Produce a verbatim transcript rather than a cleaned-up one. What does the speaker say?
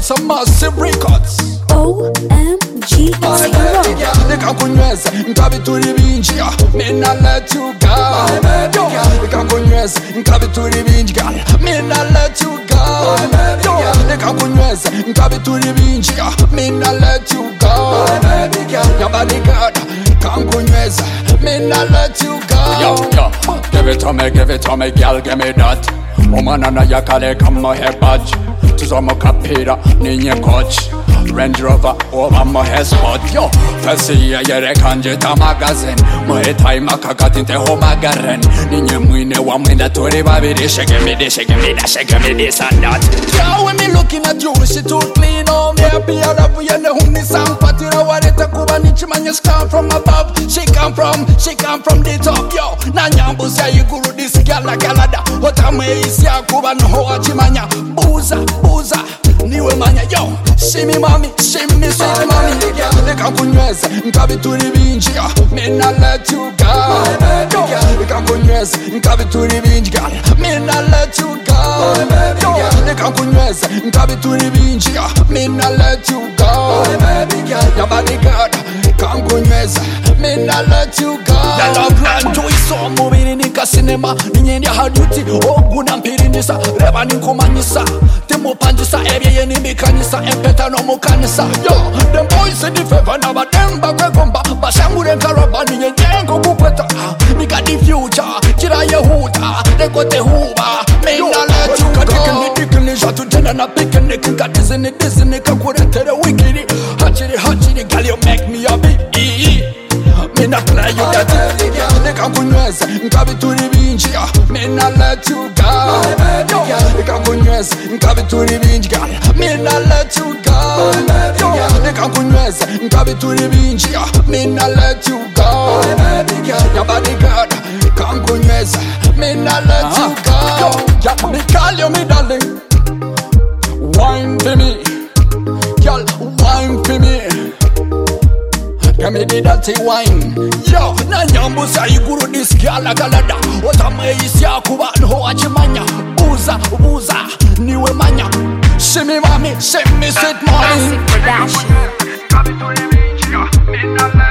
Records, a massive records. O M G, it's hero. Nikakunyweza, nkabituri binji, me not let you go. Nikakunyweza, nkabituri binji, me not let you go. Nikakunyweza, nkabituri binji, me not let you go. Your body good, kankunyweza, me not let you go. Yo, yo, give it to me, give it to me, girl, give me that. Umana na yakale kama hebaj. Tuzama kapira, ninye coach. Range Rover over my head spot. Yo, fasi ya yere kanje ta magazine. Moe tai makakati te ho magaren. Ninye mwine wa mwenda tori babiri. Shake me this, shake me that, shake me this and that. Yo, when me looking at you, she too clean. Oh, me happy alafu yene huni sampatira. Wareta kuba nichimanya come from above. She come from, she come from the top. Yo, na nyambuzi ya iguru this gala galada. Otame isi ya kuba nho achimanya. Buza, buza, niwe manya. Yo, shimi mami, shimi sweet mami. Nikakunyweza, nkabituri binji, me not let you go. Nikakunyweza, nkabituri binji, me not let you go. Nikakunyweza, nkabituri binji, me not let you go. Your body good, kankunyweza, me not let you go. The love land to iso mubiri nika cinema. Ninyende haduti, oguna mpiri nisa. Reba ninkumanyisa, timu panjisa. Ebye yeni mikanisa, empeta no mukanisa. Yo, them boys in the favor now, but them back gomba. Bashamure karaba niye jengo kupeta. Nika the future, kira yehuda. They got the hoover, me not let you go. Dikini dikini shatu jena na pikini. Kika dizini dizini kakurete the wikini. Hachiri hachiri girl you make me happy. Me not play you that. Nikakunyweza, nkabituri binji, me not let you go. Nikakunyweza, nkabituri binji, me not let you go. Nikakunyweza, nkabituri binji, me not let you go. Your body good, kankunyweza, me not let you go. Yeah, me call you me darling. Wine for me, girl, wine for me. Give me the dirty wine. Yo, na nyambuza iguru this gala galada. Otame isi ya kuba nho achimanya. Buza, buza, niwe manya. Shimi mami, shimi sweet mami. Classic production.